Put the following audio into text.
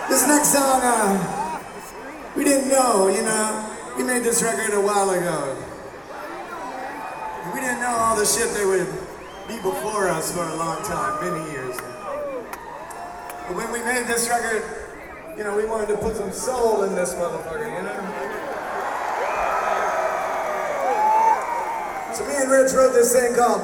This next song, we didn't know, you know. We made this record a while ago. We didn't know all the shit that would be before us for a long time, many years. But when we made this record, you know, we wanted to put some soul in this motherfucker, you know? So me and Rich wrote this thing called